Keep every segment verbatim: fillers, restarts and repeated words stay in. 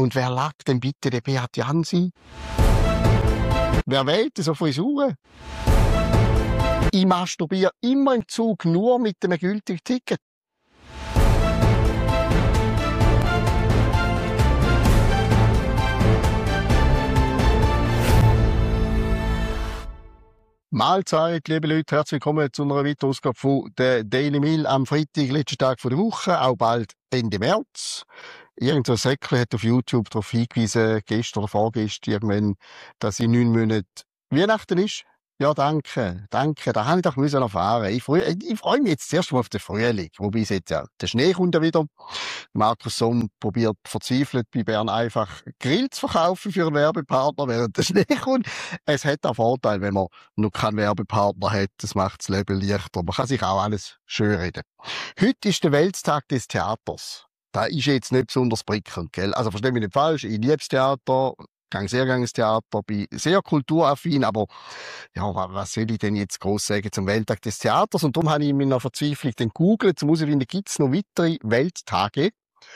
Und wer lacht denn bitte den Beat Jansi? Wer wählt so Frisuren? Ich masturbiere immer im Zug nur mit einem gültigen Ticket. Mahlzeit, liebe Leute, herzlich willkommen zu einer weiteren Ausgabe von der Daily Mail am Freitag, letzten Tag der Woche, auch bald Ende März. Irgend so ein Säckchen hat auf YouTube darauf hingewiesen, gestern oder vorgestern irgendwann, dass in neun Monaten Weihnachten ist. Ja, danke, danke, da habe ich doch müssen erfahren. Ich freue, ich freue mich jetzt zuerst mal auf den Frühling, wobei es jetzt ja, der Schnee kommt ja wieder. Markus Somm probiert verzweifelt bei Bern einfach Grill zu verkaufen für einen Werbepartner, während der Schnee kommt. Es hat einen Vorteil, wenn man noch keinen Werbepartner hat, das macht das Leben leichter. Man kann sich auch alles schön reden. Heute ist der Welttag des Theaters. Da ist jetzt nicht besonders prickelnd, gell? Also versteh mich nicht falsch, ich liebe das Theater, gehe sehr gerne ins Theater, bin sehr kulturaffin, aber ja, was soll ich denn jetzt gross sagen zum Welttag des Theaters? Und darum habe ich in meiner Verzweiflung dann gegoogelt, um herauszufinden, gibt es noch weitere Welttage?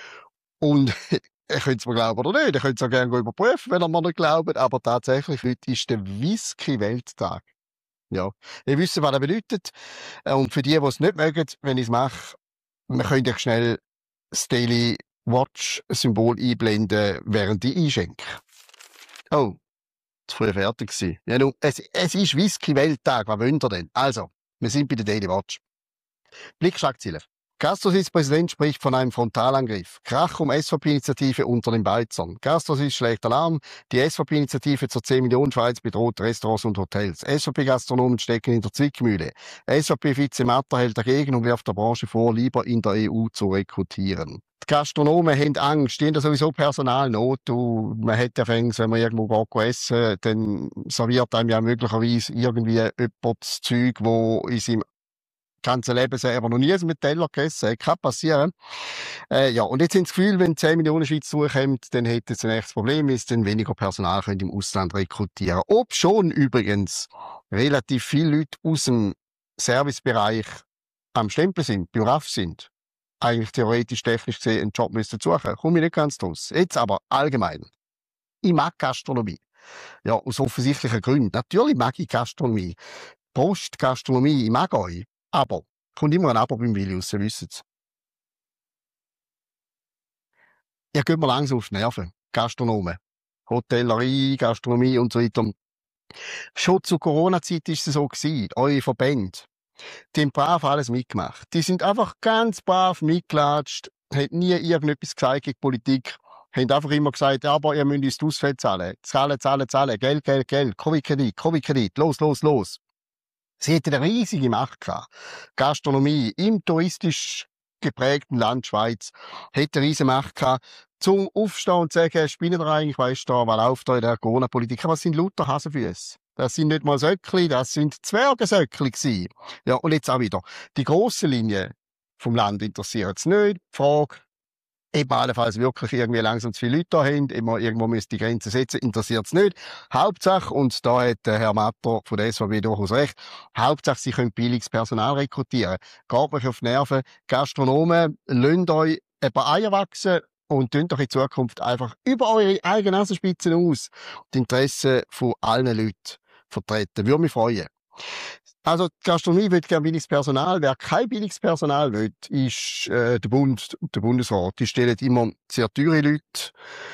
Und ihr könnt es mir glauben oder nicht, ihr könnt es auch gerne überprüfen, wenn ihr mir nicht glaubt, aber tatsächlich, heute ist der Whisky-Welttag. Ja, ihr wisst, was das bedeutet. Und für die, die es nicht mögen, wenn ich es mache, wir können euch schnell das Daily Watch-Symbol einblenden, während ich einschenke. Oh, zu früh fertig gewesen. Ja, nun, es, es ist Whisky-Welttag, was wollt ihr denn? Also, wir sind bei der Daily Watch. Blickschlagziele. Gastrosys-Präsident spricht von einem Frontalangriff. Krach um S V P-Initiative unter den Beizern. Gastrosys schlägt Alarm. Die S V P-Initiative zur zehn Millionen Schweiz bedroht Restaurants und Hotels. S V P-Gastronomen stecken in der Zwickmühle. S V P-Vize Matter hält dagegen und wirft der Branche vor, lieber in der E U zu rekrutieren. Die Gastronomen haben Angst, die haben sowieso Personalnot. Du, man hat ja fängs, wenn man irgendwo geht essen, dann serviert einem ja möglicherweise irgendwie jemand das Zeug, wo in seinem ganzen Leben selber noch nie mit Teller gegessen hat. Kann passieren. Äh, ja, und jetzt haben sie das Gefühl, wenn zehn Millionen Schweiz zukommen, dann hätten sie ein echtes Problem, weil sie dann weniger Personal können im Ausland rekrutieren. Ob schon übrigens relativ viele Leute aus dem Servicebereich am Stempel sind, bei R A F sind, eigentlich theoretisch, technisch gesehen einen Job müssten suchen. Komme ich nicht ganz draus. Jetzt aber allgemein. Ich mag Gastronomie. Ja, aus offensichtlichen Gründen. Natürlich mag ich Gastronomie. Prost, Gastronomie, ich mag euch. Aber, kommt immer ein Aber beim Willi raus, wissen Sie. Ihr geht mir langsam auf die Nerven. Gastronomen. Hotellerie, Gastronomie und so weiter. Schon zur Corona-Zeit war es so gewesen. Eure Verbände. Die haben brav alles mitgemacht. Die sind einfach ganz brav mitgelatscht, haben nie irgendetwas gesagt gegen Politik, haben einfach immer gesagt, aber ihr müsst uns die Ausfälle zahlen. Zahlen, zahlen, zahlen, Geld, Geld, Geld, Covid-Kredit, Covid-Kredit, los, los, los. Sie hätten eine riesige Macht gehabt. Gastronomie im touristisch geprägten Land Schweiz hätte eine riesige Macht gehabt, zum Aufstehen und zu sagen, spinnen wir eigentlich, weisst du, was läuft da in der Corona-Politik? Aber es sind lauter Hasenfüsse. Das sind nicht mal Söckli, das sind Zwergesöckli gewesen. Ja, und jetzt auch wieder. Die grosse Linie vom Land interessiert es nicht. Die Frage, ob wir allenfalls wirklich irgendwie langsam zu viele Leute da haben, immer irgendwo müssen die Grenzen setzen, interessiert es nicht. Hauptsache, und da hat der Herr Matter von der S V B durchaus recht, Hauptsache, sie können billiges Personal rekrutieren. Geht mich auf die Nerven. Gastronomen, lasst euch ein paar Eier wachsen und tönt doch in Zukunft einfach über eure eigenen Nasenspitzen aus die Interessen von allen Leuten vertreten. Würde mich freuen. Also, die Gastronomie will gerne billiges Personal. Wer kein billiges Personal will, ist äh, der Bund, der Bundesrat. Die stellen immer sehr teure Leute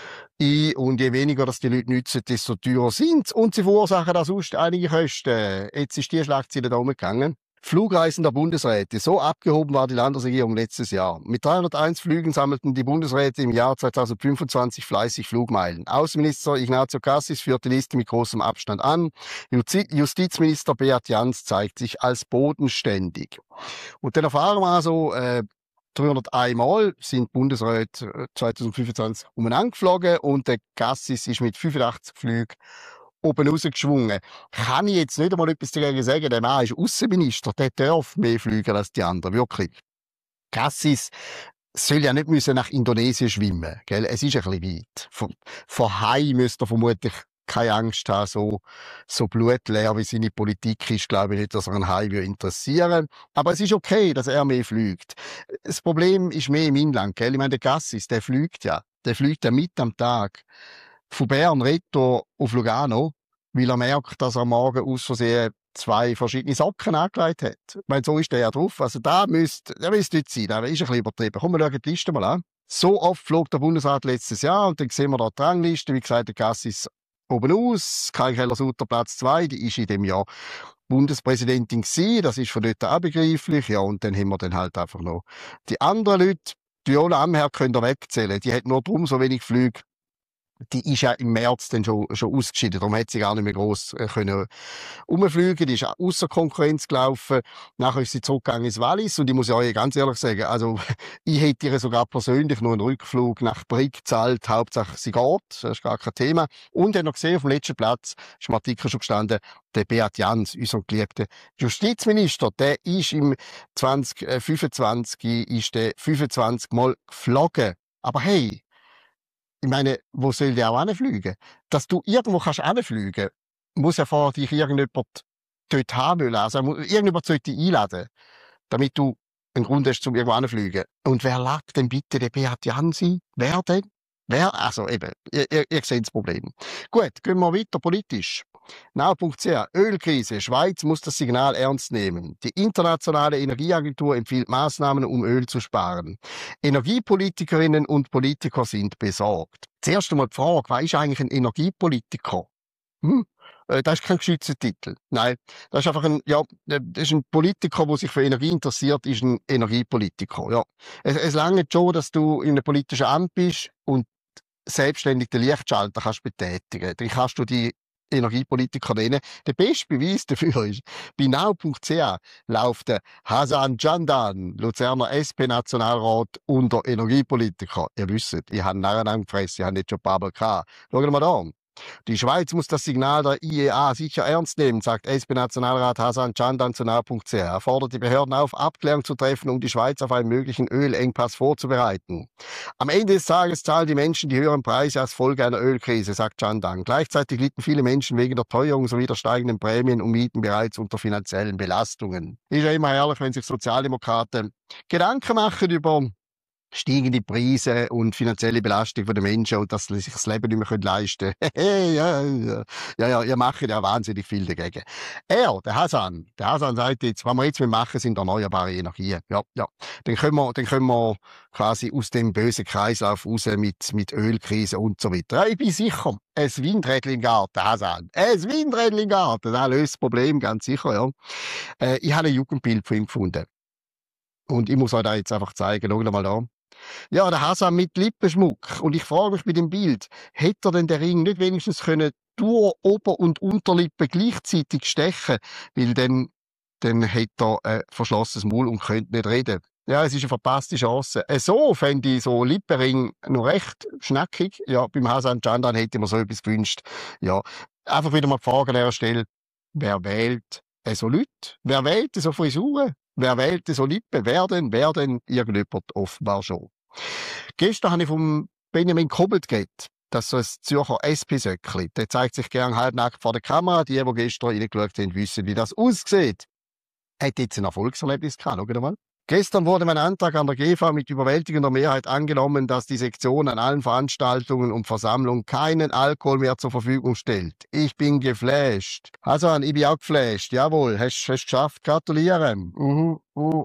ein und je weniger dass die Leute nützen, desto teurer sind sie. Und sie verursachen auch sonst einige Kosten. Jetzt ist die Schlagzeile da umgegangen. Flugreisen der Bundesräte. So abgehoben war die Landesregierung letztes Jahr. Mit dreihunderteins Flügen sammelten die Bundesräte im Jahr zweitausendfünfundzwanzig fleißig Flugmeilen. Außenminister Ignazio Cassis führt die Liste mit großem Abstand an. Justizminister Beat Jans zeigt sich als bodenständig. Und dann erfahren wir also, äh, dreihunderteins Mal sind Bundesräte zweitausendfünfundzwanzig umeinander geflogen und der Cassis ist mit fünfundachtzig Flügen oben rausgeschwungen. Kann ich jetzt nicht einmal etwas dagegen sagen, der Mann ist Aussenminister, der darf mehr fliegen als die anderen, wirklich. Cassis soll ja nicht müssen nach Indonesien schwimmen, gell? Es ist ein bisschen weit. Von, von Hai müsste er vermutlich keine Angst haben, so, so blutleer wie seine Politik ist, glaube ich nicht, dass er einen Hai interessieren. Aber es ist okay, dass er mehr fliegt. Das Problem ist mehr im Inland, gell? Ich meine, der Cassis, der fliegt ja. der fliegt ja mit am Tag von Bern retto auf Lugano, weil er merkt, dass er morgen aus Versehen zwei verschiedene Socken angelegt hat. Ich meine, so ist der ja drauf. Also da müsste, der müsste nicht sein. Der ist ein bisschen übertrieben. Komm, wir schauen die Liste mal an. So oft flog der Bundesrat letztes Jahr und dann sehen wir da die Rangliste. Wie gesagt, der Gassis oben aus. Kai Keller-Sutter Platz zwei. Die ist in dem Jahr Bundespräsidentin gewesen. Das ist von dort auch begreiflich. Ja, und dann haben wir dann halt einfach noch die anderen Leute. Die Viola Amherd könnt ihr wegzählen. Die hat nur drum so wenig Flüge. Die ist ja im März dann schon, schon ausgeschieden. Darum hat sie gar nicht mehr gross äh, können rumfliegen. Die ist auch ausser Konkurrenz gelaufen. Nachher ist sie zurückgegangen ins Wallis. Und ich muss ja euch ganz ehrlich sagen, also, ich hätte ihr sogar persönlich noch einen Rückflug nach Brig gezahlt. Hauptsache, sie geht. Das ist gar kein Thema. Und dann noch gesehen, auf dem letzten Platz, ist im Artikel schon gestanden, der Beat Jans, unser geliebter Justizminister, der ist im zwanzig fünfundzwanzig, ist der fünfundzwanzig Mal geflogen. Aber hey, ich meine, wo soll der auch hinfliegen? Dass du irgendwo kannst hinfliegen, muss ja vorher dich irgendjemand dort haben wollen. Also irgendjemand sollte dich einladen, damit du einen Grund hast, um irgendwo hinfliegen. Und wer lag denn bitte der Beat Jansi? Wer denn? Wer? Also eben, ihr, ihr, ihr seht das Problem. Gut, gehen wir weiter politisch. Now punkt c h, Ölkrise. Schweiz muss das Signal ernst nehmen. Die internationale Energieagentur empfiehlt Maßnahmen, um Öl zu sparen. Energiepolitikerinnen und Politiker sind besorgt. Zuerst einmal die Frage, was ist eigentlich ein Energiepolitiker? Hm? Das ist kein geschützter Titel. Nein, das ist einfach ein, ja, das ist ein Politiker, der sich für Energie interessiert, ist ein Energiepolitiker. Ja. Es, es langt schon, dass du in einem politischen Amt bist und selbstständig den Lichtschalter kannst betätigen. Dann kannst du die Energiepolitiker nennen. Der beste Beweis dafür ist, bei now punkt c h läuft der Hasan Candan, Luzerner S P-Nationalrat, unter Energiepolitiker. Ihr wisst, ich habe nachher gefressen, ich habe nicht schon ein paar Mal gehabt. Schaut mal da. Die Schweiz muss das Signal der I E A sicher ernst nehmen, sagt S P-Nationalrat Hasan Candan zu now punkt c h. Er fordert die Behörden auf, Abklärung zu treffen, um die Schweiz auf einen möglichen Ölengpass vorzubereiten. Am Ende des Tages zahlen die Menschen die höheren Preise als Folge einer Ölkrise, sagt Candan. Gleichzeitig litten viele Menschen wegen der Teuerung sowie der steigenden Prämien und Mieten bereits unter finanziellen Belastungen. Ist ja immer herrlich, wenn sich Sozialdemokraten Gedanken machen über steigende Preise und finanzielle Belastung der Menschen und dass sie sich das Leben nicht mehr leisten können. ja, ja, ja, ja, ihr macht ja wahnsinnig viel dagegen. Er, der Hasan, der Hasan sagt jetzt, was wir jetzt machen, sind erneuerbare Energien. Ja, ja. Dann können wir, dann können wir quasi aus dem bösen Kreislauf raus mit, mit Ölkrise und so weiter. Ja, ich bin sicher, ein Windrädchen im Garten, Hasan. Ein Windrädchen im Garten, das löst das Problem, ganz sicher, ja. Äh, ich habe ein Jugendbild von ihm gefunden. Und ich muss euch da jetzt einfach zeigen. Schaut mal da. Ja, der Hasan mit Lippenschmuck. Und ich frage mich bei dem Bild, hätte er denn den Ring nicht wenigstens können durch Ober- und Unterlippe gleichzeitig stechen? Weil dann, dann hätte er ein verschlossenes Maul und könnte nicht reden. Ja, es ist eine verpasste Chance. Äh, so fände ich so Lippenring noch recht schnackig. Ja, beim Hasan Candan hätte ich mir so etwas gewünscht. Ja, einfach wieder mal die Frage an dieser Stelle, wer wählt so Leute? Wer wählt so Frisuren? Wer wählt so Lippen? Wer denn? Wer denn? Irgendjemand offenbar schon. Gestern habe ich vom Benjamin Kobelt geredet. Das ist so ein Zürcher S P-Söckli. Der zeigt sich gern halbnackt vor der Kamera. Die, die gestern reingeschaut haben, wissen, wie das aussieht. Er hat jetzt ein Erfolgserlebnis gehabt. Schaut mal. Gestern wurde mein Antrag an der G V mit überwältigender Mehrheit angenommen, dass die Sektion an allen Veranstaltungen und Versammlungen keinen Alkohol mehr zur Verfügung stellt. Ich bin geflasht. Hasan, ich bin auch geflasht. Jawohl, hast du geschafft. Gratulieren. Mhm. Mhm.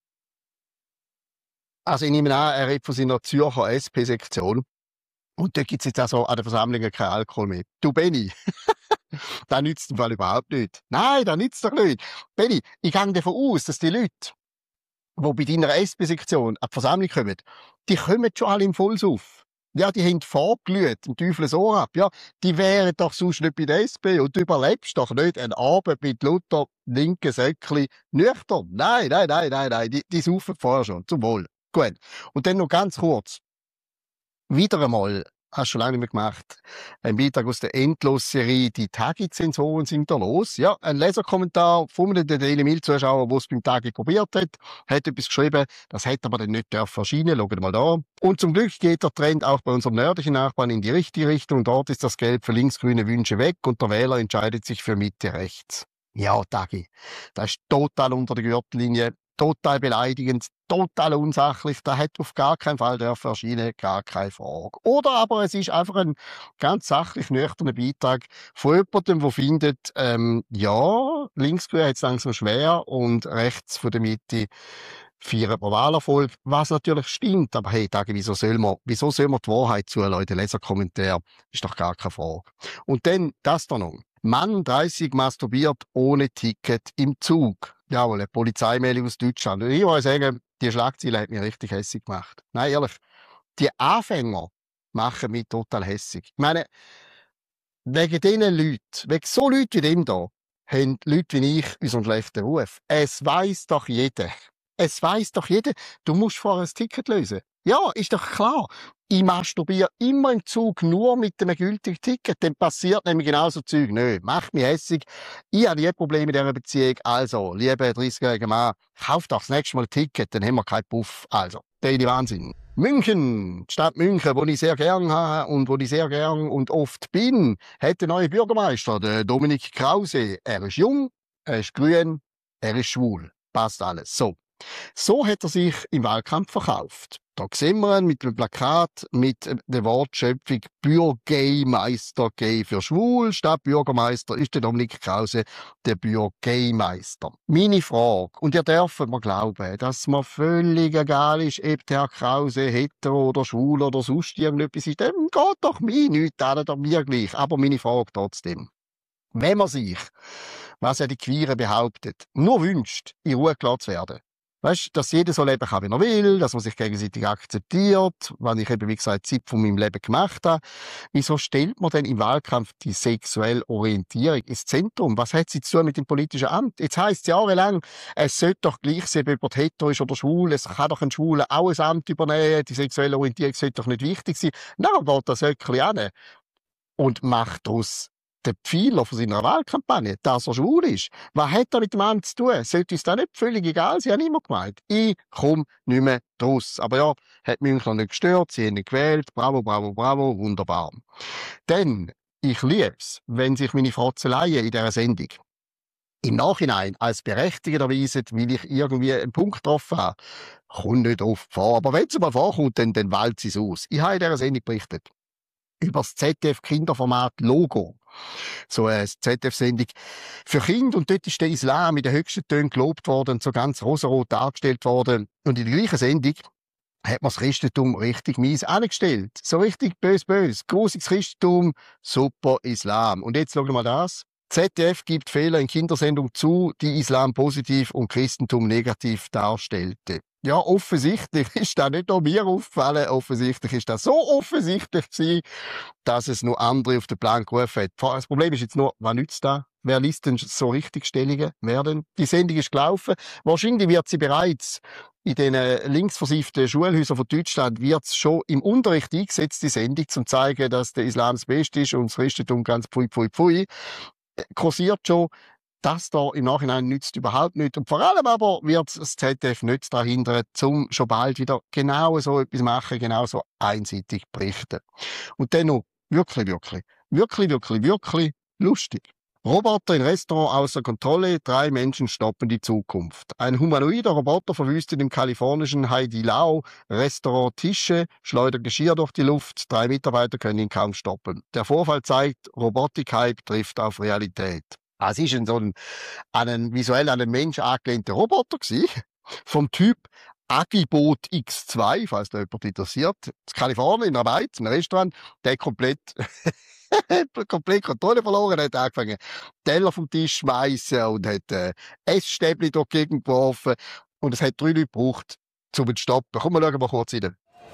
Also ich nehme an, er redet von seiner Zürcher S P-Sektion. Und da gibt es jetzt also an den Versammlungen keinen Alkohol mehr. Du Benni, das nützt im Fall überhaupt nicht. Nein, das nützt doch nicht. Benni, ich gehe davon aus, dass die Leute, die bei deiner S P-Sektion an die Versammlung kommen, die kommen schon alle im Vollsuff. Ja, die haben vorgelüht, im Teufel das Ohr ab. Ja, die wären doch sonst nicht bei der S P und du überlebst doch nicht einen Abend mit Luther linken Säckli nüchtern. Nein, nein, nein, nein, nein, die, die saufen vorher schon, zum Wohl. Gut. Und dann noch ganz kurz. Wieder einmal, hast du schon lange nicht mehr gemacht, ein Beitrag aus der Endlos-Serie «Die Tagi-Zensoren sind da los». Ja, ein Leserkommentar von einem Daily Mail-Zuschauer, der es beim Tagi probiert hat, hat etwas geschrieben, das hätte aber dann nicht dürfen erscheinen. Schaut mal da. Und zum Glück geht der Trend auch bei unserem nördlichen Nachbarn in die richtige Richtung. Dort ist das Geld für linksgrüne Wünsche weg und der Wähler entscheidet sich für Mitte rechts. Ja, Tagi, das ist total unter der Gürtellinie. total beleidigend, total unsachlich, da hat auf gar keinen Fall dürfen erscheinen, gar keine Frage. Oder aber es ist einfach ein ganz sachlich nüchterner Beitrag von jemandem, der findet, ähm, ja, linksgrün hat es langsam schwer und rechts von der Mitte feiern wir Wahlerfolg, was natürlich stimmt. Aber hey, Tage, wieso soll man, wieso soll man die Wahrheit zulassen? Der Leserkommentar ist doch gar keine Frage. Und dann das da noch. Mann dreißig masturbiert ohne Ticket im Zug. Jawohl, eine Polizeimeldung aus Deutschland. Und ich muss sagen, die Schlagzeile hat mich richtig hässig gemacht. Nein, ehrlich, die Anfänger machen mich total hässig. Ich meine, wegen diesen Leuten, wegen so Leuten wie dem da, haben Leute wie ich unseren schlechten Ruf. Es weiss doch jeder. Es weiss doch jeder, du musst vorher ein Ticket lösen. Ja, ist doch klar. Ich masturbiere immer im Zug nur mit einem gültigen Ticket. Dann passiert nämlich genauso Zeug nicht. Macht mich hässig. Ich habe nie Probleme in dieser Beziehung. Also, lieber dreißigjähriger Mann, kauf doch das nächste Mal ein Ticket, dann haben wir keinen Puff. Also, der Wahnsinn. München, die Stadt München, wo ich sehr gern habe und wo ich sehr gern und oft bin, hat der neue Bürgermeister, der Dominik Krause. Er ist jung, er ist grün, er ist schwul. Passt alles. So. So hat er sich im Wahlkampf verkauft. Da sehen wir ihn mit einem Plakat mit der Wortschöpfung Bürgermeister Gay für schwul. Statt Bürgermeister ist der Dominik Krause der Bürgermeister. Meine Frage, und ihr dürft mir glauben, dass mir völlig egal ist, ob der Herr Krause hetero oder schwul oder sonst irgendetwas ist, dem geht doch mir nichts an, oder mir gleich. Aber meine Frage trotzdem. Wenn man sich, was ja die Queeren behauptet, nur wünscht, in Ruhe gelassen zu werden, weißt, dass jeder so leben kann, wie er will, dass man sich gegenseitig akzeptiert, was ich eben, wie gesagt, Zeit von meinem Leben gemacht habe. Wieso stellt man denn im Wahlkampf die sexuelle Orientierung ins Zentrum? Was hat sie zu tun mit dem politischen Amt? Jetzt heisst es jahrelang, es sollte doch gleich sein, ob jemand hetero ist oder schwul. Es kann doch ein Schwuler auch ein Amt übernehmen. Die sexuelle Orientierung sollte doch nicht wichtig sein. Dann geht das Höckli an und macht daraus der Pfeiler von seiner Wahlkampagne, dass er schwul ist. Was hat er mit dem Amt zu tun? Sollte uns das nicht völlig egal sein? Ich habe immer gemeint, ich komme nicht mehr draus. Aber ja, hat Münchner nicht gestört, sie haben ihn gewählt, bravo, bravo, bravo, wunderbar. Denn ich liebe es, wenn sich meine Frotzeleien in dieser Sendung im Nachhinein als berechtigt erweisen, weil ich irgendwie einen Punkt getroffen habe. Kommt nicht oft vor, aber wenn es mal vorkommt, dann, dann walzt es aus. Ich habe in dieser Sendung berichtet über das Z D F-Kinderformat Logo. So eine Z D F-Sendung für Kinder. Und dort ist der Islam in den höchsten Tönen gelobt worden und so ganz rosarot dargestellt worden. Und in der gleichen Sendung hat man das Christentum richtig mies angestellt. So richtig bös, bös. Grusiges Christentum, super Islam. Und jetzt schauen wir mal das. Z D F gibt Fehler in Kindersendung zu, die Islam positiv und Christentum negativ darstellte. Ja, offensichtlich ist das nicht nur mir aufgefallen. Offensichtlich ist das so offensichtlich gewesen, dass es noch andere auf den Plan gerufen hat. Das Problem ist jetzt nur, was nützt das? Wer liest denn so Richtigstellungen? Wer denn? Die Sendung ist gelaufen. Wahrscheinlich wird sie bereits in den linksversifften Schulhäusern von Deutschland wird es schon im Unterricht eingesetzt, die Sendung, um zu zeigen, dass der Islam das Beste ist und das Christentum ganz pfui, pfui, pfui. Kursiert schon. Das da im Nachhinein nützt überhaupt nichts. Und vor allem aber wird das Z D F nicht daran hindern, um schon bald wieder genau so etwas machen, genau so einseitig berichten. Und dann noch wirklich, wirklich, wirklich, wirklich, wirklich lustig. Roboter in Restaurant außer Kontrolle, drei Menschen stoppen die Zukunft. Ein humanoider Roboter verwüstet im kalifornischen Haidilao Restaurant Tische, schleudert Geschirr durch die Luft, drei Mitarbeiter können ihn kaum stoppen. Der Vorfall zeigt, Robotik-Hype trifft auf Realität. Es war ein, so ein, an einen, visuell an einen Mensch angelehnter Roboter gewesen, vom Typ Agibot X zwei, falls da jemand interessiert. In Kalifornien, in einer Beiz, im Restaurant, der komplett, komplett Kontrolle verloren, hat angefangen, Teller vom Tisch schmeißen und hat äh, Essstäbchen dort gegengeworfen. Und es hat drei Leute gebraucht, um ihn zu stoppen. Komm, wir schauen mal kurz rein.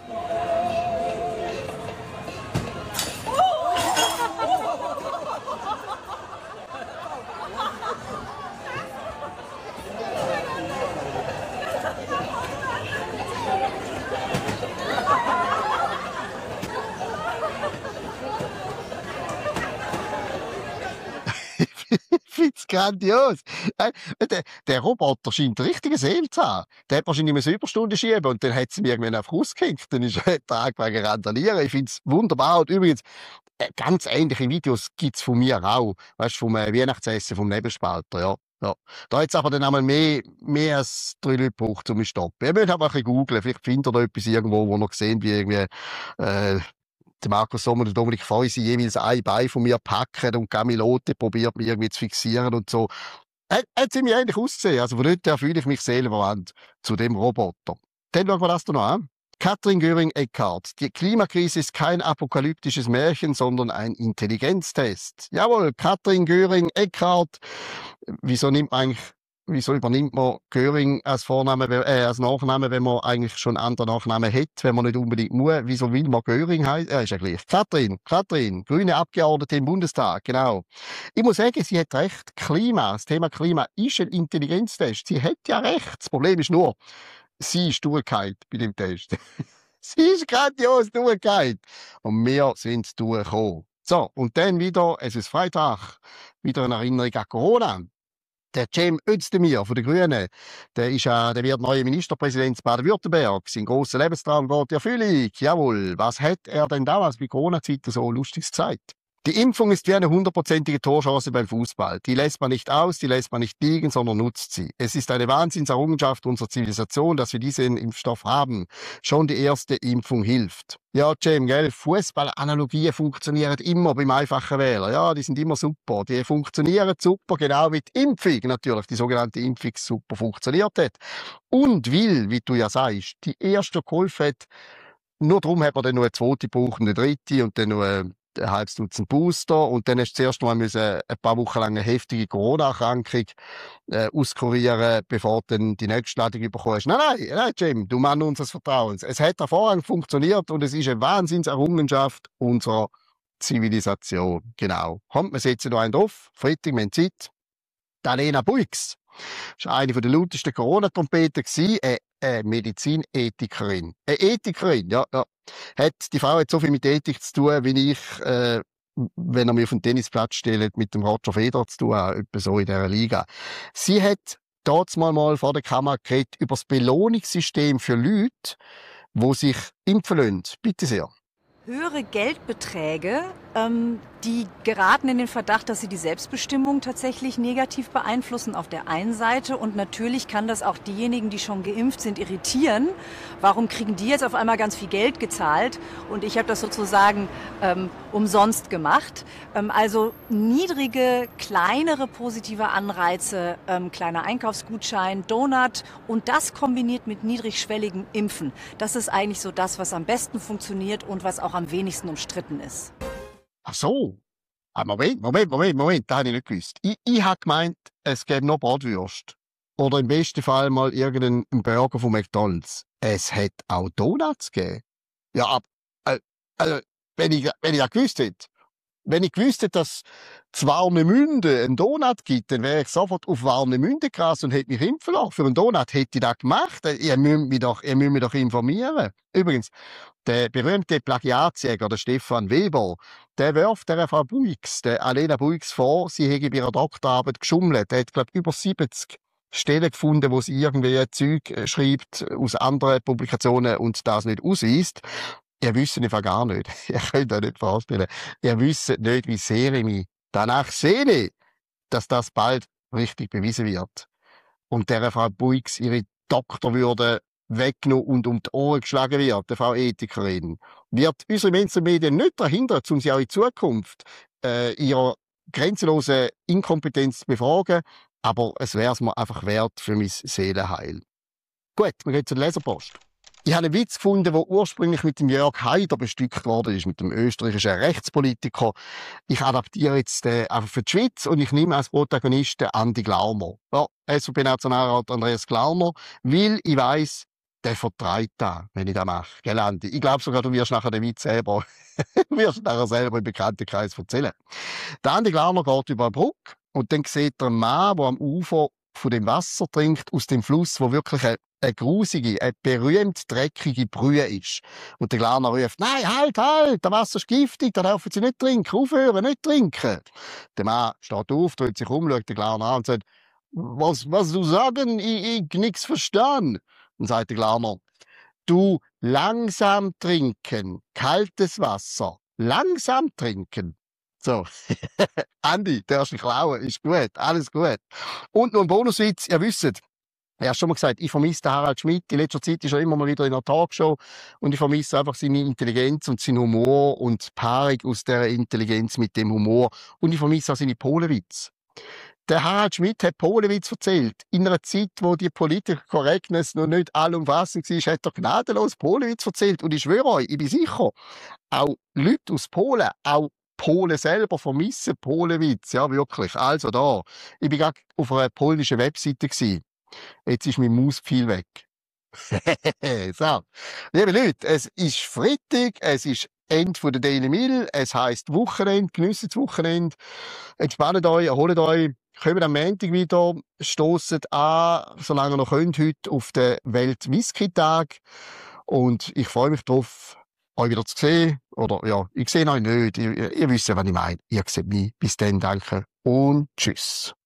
Ich finde es grandios. Äh, Der, der Roboter scheint eine richtige Seele zu haben. Der hat wahrscheinlich eine Überstunde schieben und dann hat sie mir irgendwann einfach rausgehängt. Dann ist er angefangen zu randalieren. Ich finde es wunderbar. Und übrigens, äh, ganz ähnliche Videos gibt es von mir auch. Weißt du, vom äh, Weihnachtsessen vom Nebelspalter. Ja. Ja. Da hat es aber dann einmal mehr, mehr als drei Leute gebraucht, um zu stoppen. Ihr müsst aber ein bisschen googeln. Vielleicht findet ihr da etwas irgendwo, wo ihr sehen, wie irgendwie, äh, der Markus Sommer und der Dominik Feusi jeweils ein Bein von mir packen und Gamilote probiert, mich irgendwie zu fixieren und so. Hat, hat ziemlich ähnlich ausgesehen. Also von dort her fühle ich mich seelenverwandt zu dem Roboter. Dann schauen wir das da noch an. Katrin Göring-Eckardt. Die Klimakrise ist kein apokalyptisches Märchen, sondern ein Intelligenztest. Jawohl, Katrin Göring-Eckardt. Wieso nimmt man eigentlich, wieso übernimmt man Göring als Vorname, äh, als Nachname, wenn man eigentlich schon andere Nachnamen hat, wenn man nicht unbedingt muss? Wieso will man Göring heißen? Ja, ist ja gleich. Katrin, Katrin, grüne Abgeordnete im Bundestag, genau. Ich muss sagen, sie hat recht. Klima, das Thema Klima ist ein Intelligenztest. Sie hat ja recht. Das Problem ist nur, sie ist durchgefallen bei dem Test. Sie ist grandios durchgefallen. Und wir sind durchgekommen. So, und dann wieder, es ist Freitag, wieder eine Erinnerung an Corona. Der Cem Özdemir von den Grünen, der, ist, äh, der wird neuer Ministerpräsident Baden-Württemberg. Sein grosser Lebenstraum geht in Erfüllung. Jawohl. Was hat er denn damals bei Corona-Zeiten so Lustiges gesagt? Die Impfung ist wie eine hundertprozentige Torchance beim Fußball. Die lässt man nicht aus, die lässt man nicht liegen, sondern nutzt sie. Es ist eine Wahnsinnserrungenschaft unserer Zivilisation, dass wir diesen Impfstoff haben. Schon die erste Impfung hilft. Ja, Cem, gell, Fußballanalogien funktionieren immer beim einfachen Wähler. Ja, die sind immer super. Die funktionieren super, genau wie die Impfung. Natürlich, die sogenannte Impfung super funktioniert hat. Und weil, wie du ja sagst, die erste geholfen hat, nur darum hat man dann noch eine zweite gebraucht, eine dritte und dann noch eine ein halbes Dutzend Booster und dann hast du zuerst mal müssen ein paar Wochen lang eine heftige Corona-Erkrankung äh, auskurieren, bevor du dann die nächste Ladung bekommst. Nein, nein, nein, Jim, du Mann unseres Vertrauens. Es hat hervorragend funktioniert und es ist eine Wahnsinnserrungenschaft unserer Zivilisation. Genau. Kommt, wir setzen noch einen drauf. Freitag, wir haben Zeit. Die Alena Buix. Das war eine der lautesten Corona-Trompeten, eine, eine Medizinethikerin. Eine Ethikerin, ja, ja. Hat, die Frau hat so viel mit Ethik zu tun, wie ich, äh, wenn er mich auf den Tennisplatz stellt, mit dem Roger Federer zu tun habe, etwa so in dieser Liga. Sie hat dort mal, mal vor der Kamera geredet über das Belohnungssystem für Leute, die sich impfen lassen. Bitte sehr. Höhere Geldbeträge, ähm, die geraten in den Verdacht, dass sie die Selbstbestimmung tatsächlich negativ beeinflussen auf der einen Seite. Und natürlich kann das auch diejenigen, die schon geimpft sind, irritieren. Warum kriegen die jetzt auf einmal ganz viel Geld gezahlt? Und ich habe das sozusagen ähm, umsonst gemacht. Ähm, also niedrige, kleinere positive Anreize, ähm, kleiner Einkaufsgutschein, Donut und das kombiniert mit niedrigschwelligem Impfen. Das ist eigentlich so das, was am besten funktioniert und was auch am wenigsten umstritten ist. Ach so. Ah, Moment, Moment, Moment, Moment, das habe ich nicht gewusst. Ich, ich habe gemeint, es gäbe noch Bratwürste. Oder im besten Fall mal irgendeinen Burger von McDonalds. Es hat auch Donuts gegeben. Ja, aber, äh, also, wenn ich, wenn ich das gewusst hätte, wenn ich gewusst hätte, dass es Warnemünde einen Donut gibt, dann wäre ich sofort auf Warnemünde gerast und hätte mich impfen lassen. Für einen Donut hätte ich das gemacht. Ihr müsst mich doch, ihr müsst mich doch informieren. Übrigens, der berühmte Plagiatsjäger, der Stefan Weber, der wirft der Frau Buix, der Alena Buix vor, sie hätte bei ihrer Doktorarbeit geschummelt. Er hat, glaube ich, über siebzig Stellen gefunden, wo sie irgendwie Zeug äh, schreibt aus anderen Publikationen und das nicht ausweist. Ihr wisst einfach gar nicht. Ihr könnt euch nicht vorstellen. Ihr wisst nicht, wie sehr ich mich danach sehne, dass das bald richtig bewiesen wird. Und der Frau Buix ihre Doktorwürde weggenommen und um die Ohren geschlagen wird, der Frau Ethikerin. Wird unsere Mainstream-Medien nicht daran hindern, um sie auch in Zukunft äh, ihrer grenzenlosen Inkompetenz zu befragen, aber es wäre es mir einfach wert für mein Seelenheil. Gut, wir gehen zur Leserpost. Ich habe einen Witz gefunden, der ursprünglich mit dem Jörg Haider bestückt worden ist, mit dem österreichischen Rechtspolitiker. Ich adaptiere jetzt äh, einfach für die Schweiz und ich nehme als Protagonisten Andi Glaumer. Ja, S V P-Nationalrat Andreas Glaumer, weil ich weiss, der vertreibt das, wenn ich das mache. Gell, Andi? Ich glaube sogar, du wirst nachher den Witz selber, wirst nachher selber im Bekanntenkreis erzählen. Der Andi Glaumer geht über eine Brücke und dann sieht er einen Mann, der am Ufer von dem Wasser trinkt, aus dem Fluss, wo wirklich eine, eine grusige, eine berühmt dreckige Brühe ist. Und der Glaumer ruft, nein, halt, halt, das Wasser ist giftig, da dürfen Sie nicht trinken, aufhören, nicht trinken. Der Mann steht auf, dreht sich um, schaut den Glaumer an und sagt, was, was du sagen, ich, ich nix verstanden. Dann sagt der Glaumer, du langsam trinken, kaltes Wasser, langsam trinken. So. Andi, der erste Klauen, ist gut, alles gut. Und noch ein Bonuswitz, ihr wisst, er hat schon mal gesagt, ich vermisse den Harald Schmidt. In letzter Zeit ist er immer mal wieder in einer Talkshow und ich vermisse einfach seine Intelligenz und seinen Humor und die Paarung aus dieser Intelligenz mit dem Humor. Und ich vermisse auch seine Polenwitze. Der Harald Schmidt hat Polenwitz erzählt. In einer Zeit, wo die Political Correctness noch nicht allumfassend war, hat er gnadenlos Polenwitz erzählt. Und ich schwöre euch, ich bin sicher, auch Leute aus Polen, auch Polen selber vermissen Polenwitz. Ja, wirklich. Also da. Ich bin gerade auf einer polnischen Webseite gewesen. Jetzt ist mein Mauspfeil weg. So. Liebe Leute, es ist Freitag, es ist Ende der Daily Mail, es heisst Wochenende, geniessen das Wochenende, entspannt euch, erholt euch, kommt am Montag wieder, stosset an, solange ihr noch könnt, heute auf den Welt-Whisky-Tag. Und ich freue mich drauf, euch wieder zu sehen. Oder ja, ich sehe euch nicht, ihr, ihr wisst ja, was ich meine. Ihr seht mich. Bis dann, danke und tschüss.